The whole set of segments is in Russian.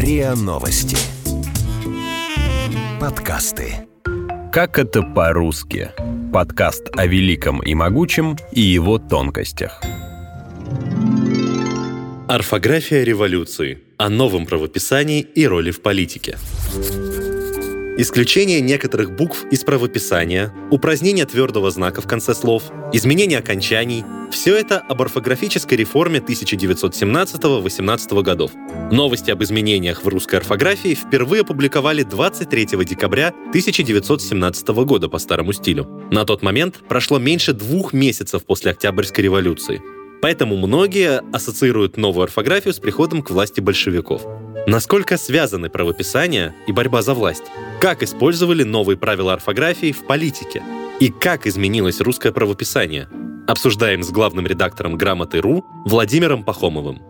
РИА Новости. Подкасты. Как это по-русски? Подкаст о великом и могучем и его тонкостях. Орфография революции. О новом правописании и роли в политике. Исключение некоторых букв из правописания, упразднение твердого знака в конце слов, изменение окончаний – все это об орфографической реформе 1917-18 годов. Новости об изменениях в русской орфографии впервые опубликовали 23 декабря 1917 года по старому стилю. На тот момент прошло меньше 2 месяцев после Октябрьской революции. Поэтому многие ассоциируют новую орфографию с приходом к власти большевиков. Насколько связаны правописание и борьба за власть? Как использовали новые правила орфографии в политике? И как изменилось русское правописание? Обсуждаем с главным редактором «Грамоты.ру» Владимиром Пахомовым.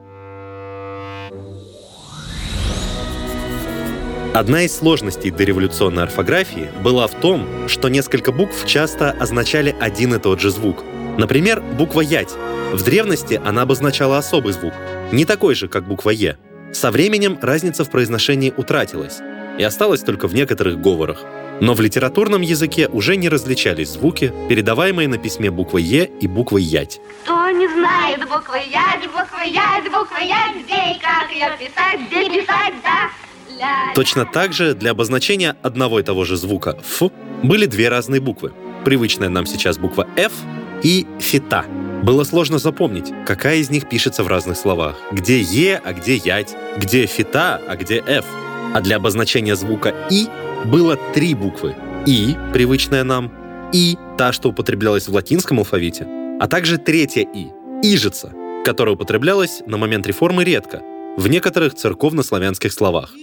Одна из сложностей дореволюционной орфографии была в том, что несколько букв часто означали один и тот же звук. Например, буква «ять». В древности она обозначала особый звук, не такой же, как буква «е». Со временем разница в произношении утратилась и осталась только в некоторых говорах. Но в литературном языке уже не различались звуки, передаваемые на письме буквой «е» и буквой «ять». Кто не знает буквы «ять», где и как ее писать, где писать, да? Точно так же для обозначения одного и того же звука «ф» были 2 разные буквы. Привычная нам сейчас буква «ф» и «фита». Было сложно запомнить, какая из них пишется в разных словах. Где «е», а где «ять», где «фита», а где «ф». А для обозначения звука «и» было 3 буквы. «И», привычная нам, «и», та, что употреблялась в латинском алфавите, а также 3-я «и», «ижица», которая употреблялась на момент реформы редко, в некоторых церковнославянских словах.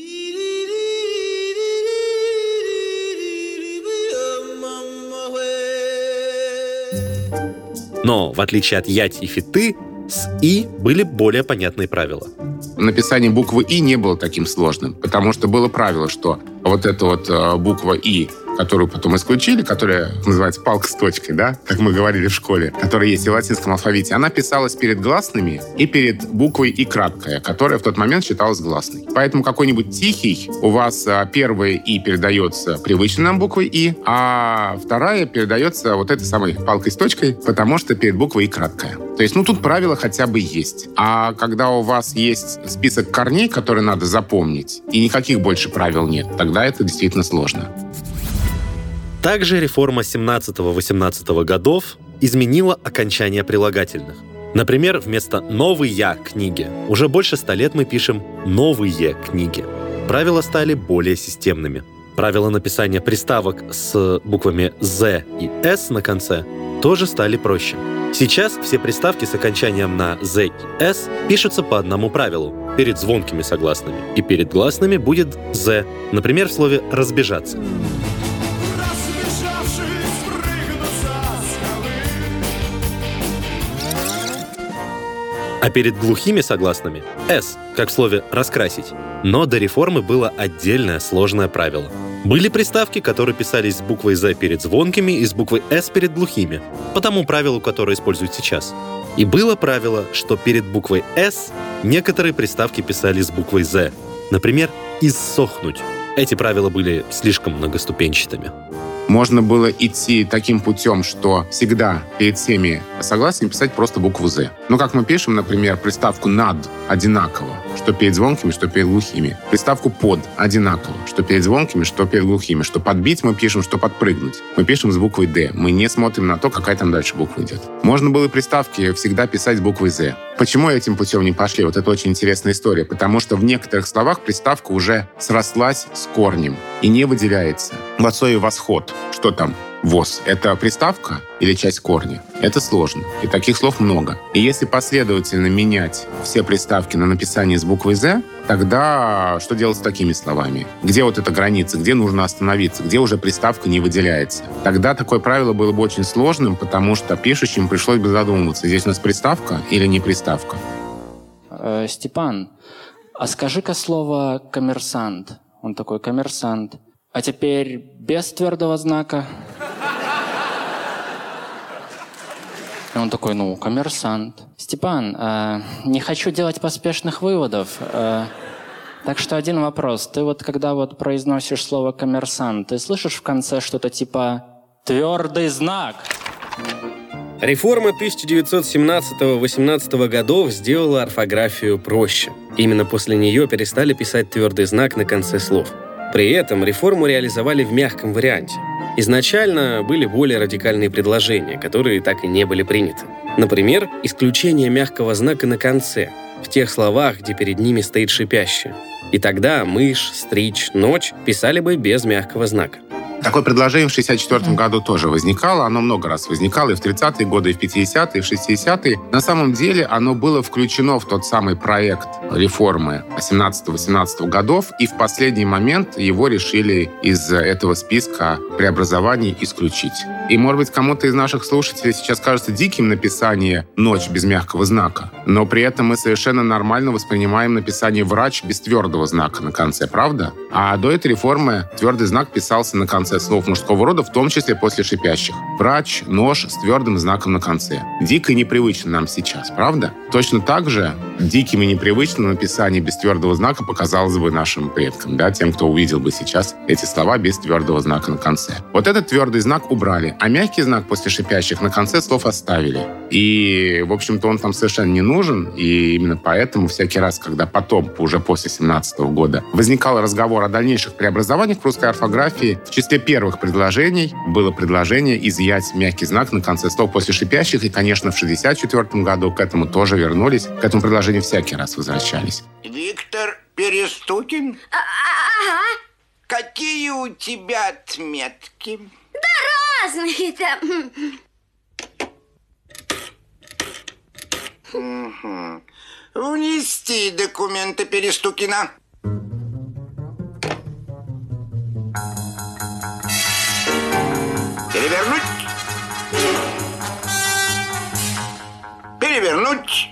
Но, в отличие от «ять» и «фиты», с «и» были более понятные правила. Написание буквы «и» не было таким сложным, потому что было правило, что вот эта вот буква «и», которую потом исключили, которая называется палка с точкой, да, как мы говорили в школе, которая есть и в латинском алфавите, она писалась перед гласными и перед буквой «и» краткая, которая в тот момент считалась гласной. Поэтому какой-нибудь тихий у вас первое «и» передается привычной нам буквой «и», а вторая передается вот этой самой палкой с точкой, потому что перед буквой «и» краткая. То есть, тут правила хотя бы есть. А когда у вас есть список корней, которые надо запомнить, и никаких больше правил нет, тогда это действительно сложно. Также реформа 17-18 годов изменила окончание прилагательных. Например, вместо «новые книги» уже больше 100 лет мы пишем «новые книги». Правила стали более системными. Правила написания приставок с буквами «з» и «с» на конце тоже стали проще. Сейчас все приставки с окончанием на «з» и «с» пишутся по одному правилу. Перед звонкими согласными и перед гласными будет «з», например, в слове «разбежаться». А перед глухими согласными — «с», как в слове «раскрасить». Но до реформы было отдельное сложное правило. Были приставки, которые писались с буквой «з» перед звонкими и с буквой «с» перед глухими, по тому правилу, которое используют сейчас. И было правило, что перед буквой «с» некоторые приставки писали с буквой «з». Например, «иссохнуть». Эти правила были слишком многоступенчатыми. Можно было идти таким путем, что всегда перед всеми согласиями писать просто букву «з». Но как мы пишем, например, приставку «над» одинаково, что перед звонкими, что перед глухими. Приставку «под» одинаково, что перед звонкими, что перед глухими. Что подбить мы пишем, что подпрыгнуть. Мы пишем с буквой «д». Мы не смотрим на то, какая там дальше буква идет. Можно было приставки всегда писать с буквой «з». Почему этим путем не пошли? Вот это очень интересная история. Потому что в некоторых словах приставка уже срослась с корнем и не выделяется. В слове «восход» что там? «Воз» — это приставка или часть корня? Это сложно. И таких слов много. И если последовательно менять все приставки на написание с буквой «з», тогда что делать с такими словами? Где вот эта граница? Где нужно остановиться? Где уже приставка не выделяется? Тогда такое правило было бы очень сложным, потому что пишущим пришлось бы задумываться, здесь у нас приставка или не приставка. Степан, а скажи-ка слово «коммерсант». Он такой: коммерсант. А теперь без твердого знака. И он такой: коммерсант. Степан, не хочу делать поспешных выводов. Так что один вопрос. Ты вот когда вот произносишь слово «коммерсант», ты слышишь в конце что-то типа «твердый знак»? Реформа 1917-18 годов сделала орфографию проще. Именно после нее перестали писать твердый знак на конце слов. При этом реформу реализовали в мягком варианте. Изначально были более радикальные предложения, которые так и не были приняты. Например, исключение мягкого знака на конце, в тех словах, где перед ними стоит шипящее. И тогда «мышь», «стричь», «ночь» писали бы без мягкого знака. Такое предложение в 1964 году тоже возникало. Оно много раз возникало и в 30-е годы, и в 50-е, и в 60-е. На самом деле оно было включено в тот самый проект реформы 17-18 годов, и в последний момент его решили из этого списка преобразований исключить. И, может быть, кому-то из наших слушателей сейчас кажется диким написание «ночь» без мягкого знака, но при этом мы совершенно нормально воспринимаем написание «врач» без твердого знака на конце, правда? А до этой реформы твердый знак писался на конце слов мужского рода, в том числе после шипящих. Врач, нож с твердым знаком на конце. Дико и непривычно нам сейчас, правда? Точно так же диким и непривычным написание без твердого знака показалось бы нашим предкам, да, тем, кто увидел бы сейчас эти слова без твердого знака на конце. Вот этот твердый знак убрали, а мягкий знак после шипящих на конце слов оставили. И, в общем-то, он там совершенно не нужен, и именно поэтому всякий раз, когда потом, уже после 17 года, возникал разговор о дальнейших преобразованиях в русской орфографии, в числе первых предложений было предложение изъять мягкий знак на конце слов после шипящих, и, конечно, в 1964 году к этому тоже вернулись, к этому предложению всякий раз возвращались. Виктор Перестукин? Ага. Какие у тебя отметки? Да разные-то. Угу. Внести документы Перестукина. Перевернуть. Перевернуть.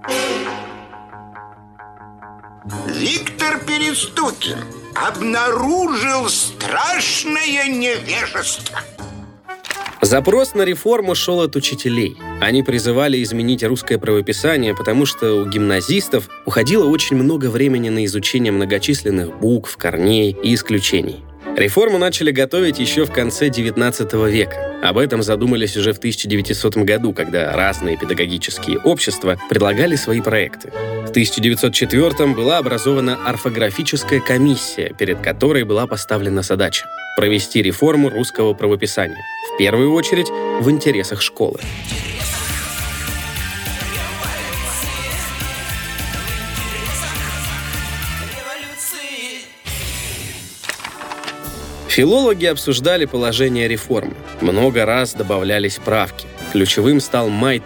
Виктор Перестукин обнаружил страшное невежество. Запрос на реформу шел от учителей. Они призывали изменить русское правописание, потому что у гимназистов уходило очень много времени на изучение многочисленных букв, корней и исключений. Реформу начали готовить еще в конце XIX века. Об этом задумались уже в 1900 году, когда разные педагогические общества предлагали свои проекты. В 1904 была образована орфографическая комиссия, перед которой была поставлена задача – провести реформу русского правописания, в первую очередь в интересах школы. Филологи обсуждали положение реформы. Много раз добавлялись правки. Ключевым стал май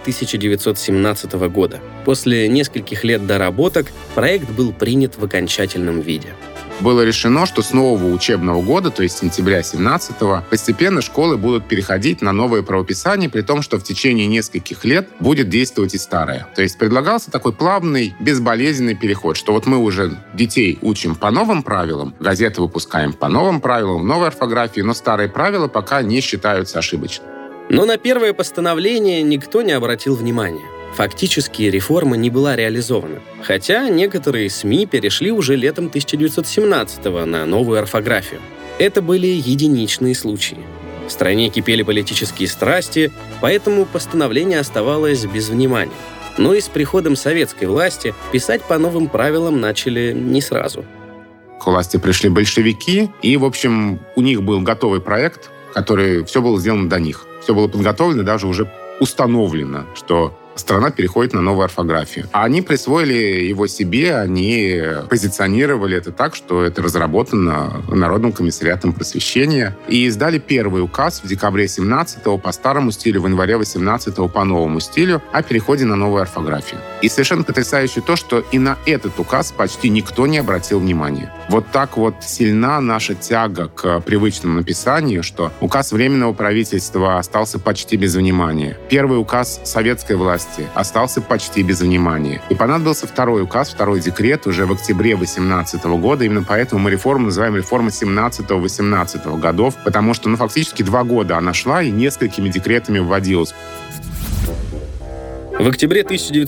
1917 года. После нескольких лет доработок проект был принят в окончательном виде. Было решено, что с нового учебного года, то есть сентября 17-го, постепенно школы будут переходить на новое правописание, при том, что в течение нескольких лет будет действовать и старое. То есть предлагался такой плавный, безболезненный переход, что вот мы уже детей учим по новым правилам, газеты выпускаем по новым правилам, в новой орфографии, но старые правила пока не считаются ошибочными. Но на первое постановление никто не обратил внимания. Фактически реформа не была реализована, хотя некоторые СМИ перешли уже летом 1917-го на новую орфографию. Это были единичные случаи. В стране кипели политические страсти, поэтому постановление оставалось без внимания. Но и с приходом советской власти писать по новым правилам начали не сразу. К власти пришли большевики, и, в общем, у них был готовый проект, который все было сделано до них. Все было подготовлено, даже уже установлено, что страна переходит на новую орфографию. А они присвоили его себе, они позиционировали это так, что это разработано Народным комиссариатом просвещения. И издали первый указ в декабре 17-го по старому стилю, в январе 18-го по новому стилю о переходе на новую орфографию. И совершенно потрясающе то, что и на этот указ почти никто не обратил внимания. Вот так вот сильна наша тяга к привычному написанию, что указ Временного правительства остался почти без внимания. Первый указ советской власти остался почти без внимания. И понадобился второй указ, второй декрет уже в октябре 18 года. Именно поэтому мы реформу называем реформой 17-18 годов, потому что, фактически 2 года она шла и несколькими декретами вводилась. В октябре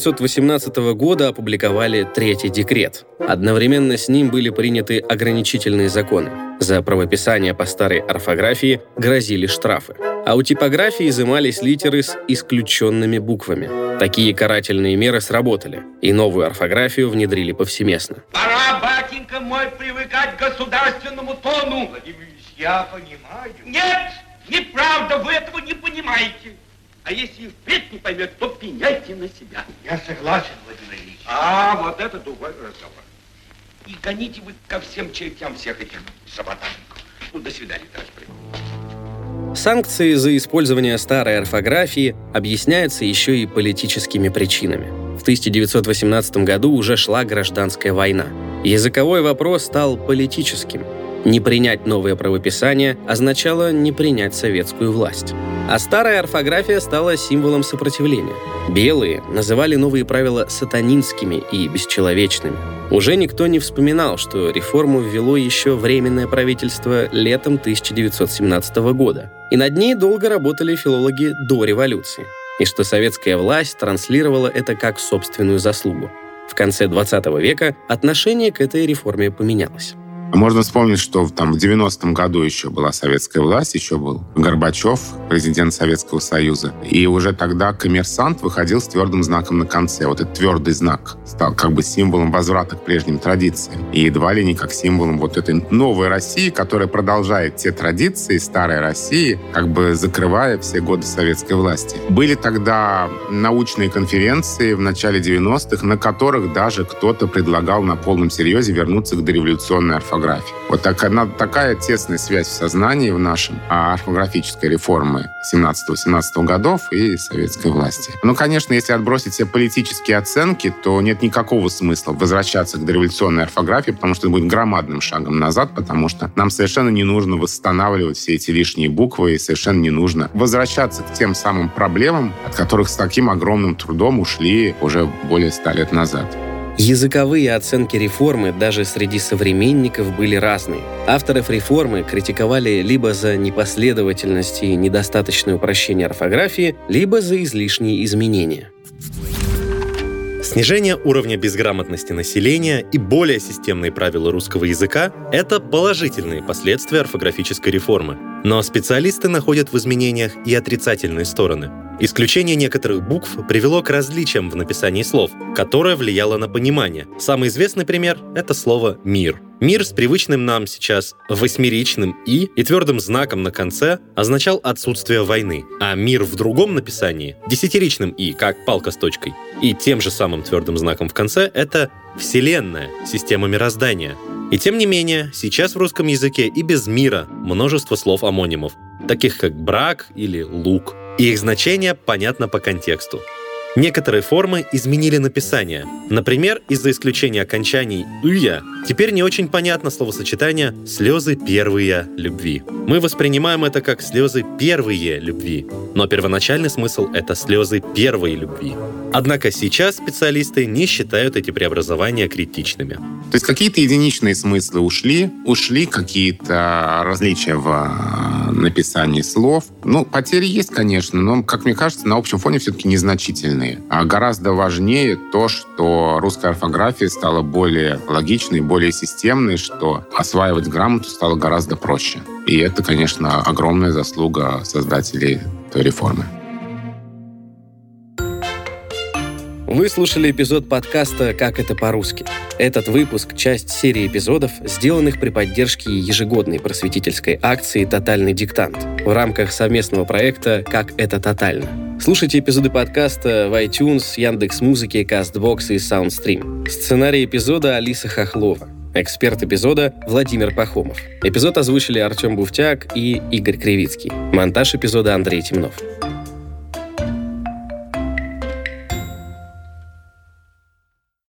1918 года опубликовали Третий декрет. Одновременно с ним были приняты ограничительные законы. За правописание по старой орфографии грозили штрафы. А у типографии изымались литеры с исключенными буквами. Такие карательные меры сработали, и новую орфографию внедрили повсеместно. Пора, батенька мой, привыкать к государственному тону. Я понимаю. Нет, неправда, вы этого не понимаете. А если и впредь не поймет, то пеняйте на себя. Я согласен, Владимир Ильич. А, вот это другой разговор. И гоните вы ко всем чертям всех этих саботажников. Ну, до свидания, товарищ президент. Санкции за использование старой орфографии объясняются еще и политическими причинами. В 1918 году уже шла гражданская война. Языковой вопрос стал политическим. Не принять новое правописание означало не принять советскую власть. А старая орфография стала символом сопротивления. Белые называли новые правила сатанинскими и бесчеловечными. Уже никто не вспоминал, что реформу ввело еще Временное правительство летом 1917 года. И над ней долго работали филологи до революции. И что советская власть транслировала это как собственную заслугу. В конце 20 века отношение к этой реформе поменялось. Можно вспомнить, что там в 90-м году еще была советская власть, еще был Горбачев, президент Советского Союза. И уже тогда «Коммерсант» выходил с твердым знаком на конце. Вот этот твердый знак стал как бы символом возврата к прежним традициям. И едва ли не как символом вот этой новой России, которая продолжает те традиции старой России, как бы закрывая все годы советской власти. Были тогда научные конференции в начале 90-х, на которых даже кто-то предлагал на полном серьезе вернуться к дореволюционной орфографии. Вот такая тесная связь в сознании в нашем орфографической реформы 17-18 годов и советской власти. Ну, конечно, если отбросить все политические оценки, то нет никакого смысла возвращаться к дореволюционной орфографии, потому что это будет громадным шагом назад, потому что нам совершенно не нужно восстанавливать все эти лишние буквы и совершенно не нужно возвращаться к тем самым проблемам, от которых с таким огромным трудом ушли уже более 100 лет назад. Языковые оценки реформы даже среди современников были разные. Авторов реформы критиковали либо за непоследовательность и недостаточное упрощение орфографии, либо за излишние изменения. Снижение уровня безграмотности населения и более системные правила русского языка — это положительные последствия орфографической реформы. Но специалисты находят в изменениях и отрицательные стороны. Исключение некоторых букв привело к различиям в написании слов, которое влияло на понимание. Самый известный пример — это слово «мир». «Мир» с привычным нам сейчас восьмеричным «и» и твердым знаком на конце означал отсутствие войны, а «мир» в другом написании, десятиричным «и», как палка с точкой, и тем же самым твердым знаком в конце — это «вселенная», система мироздания. И тем не менее, сейчас в русском языке и без «мира» множество слов-амонимов, таких как «брак» или «лук». И их значение понятно по контексту. Некоторые формы изменили написание. Например, из-за исключения окончаний «ыя» теперь не очень понятно словосочетание «слезы первые любви». Мы воспринимаем это как «слезы первые любви», но первоначальный смысл — это «слезы первой любви». Однако сейчас специалисты не считают эти преобразования критичными. То есть какие-то единичные смыслы ушли какие-то различия в написании слов. Ну, потери есть, конечно, но, как мне кажется, на общем фоне все-таки незначительные. А гораздо важнее то, что русская орфография стала более логичной, более системной, что осваивать грамоту стало гораздо проще. И это, конечно, огромная заслуга создателей той реформы. Вы слушали эпизод подкаста «Как это по-русски». Этот выпуск — часть серии эпизодов, сделанных при поддержке ежегодной просветительской акции «Тотальный диктант» в рамках совместного проекта «Как это тотально». Слушайте эпизоды подкаста в iTunes, Яндекс.Музыке, Castbox и Soundstream. Сценарий эпизода — Алиса Хохлова. Эксперт эпизода — Владимир Пахомов. Эпизод озвучили Артем Буфтяк и Игорь Кривицкий. Монтаж эпизода — Андрей Темнов.